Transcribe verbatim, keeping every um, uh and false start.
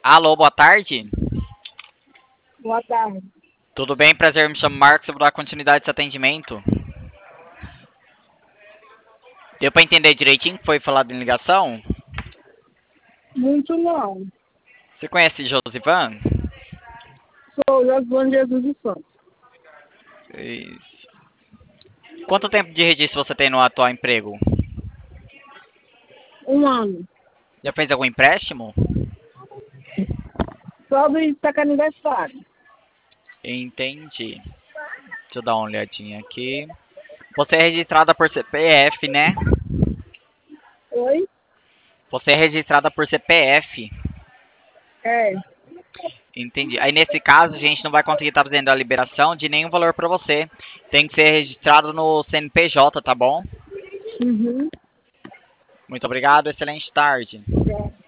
Alô, boa tarde. Boa tarde. Tudo bem? Prazer, me chamo Marcos, eu vou dar continuidade a esse atendimento. Deu pra entender direitinho o que foi falado em ligação? Muito não. Você conhece Josivan? Sou Josvan Jesus de Santos. Isso. Quanto tempo de registro você tem no atual emprego? Um ano. Já fez algum empréstimo? Sobre saca aniversário. Entendi. Deixa eu dar uma olhadinha aqui. Você é registrada por C P F, né? Oi? Você é registrada por C P F. É. Entendi. Aí nesse caso a gente não vai conseguir estar fazendo a liberação de nenhum valor para você. Tem que ser registrado no C N P J, tá bom? Uhum. Muito obrigado, excelente tarde. É.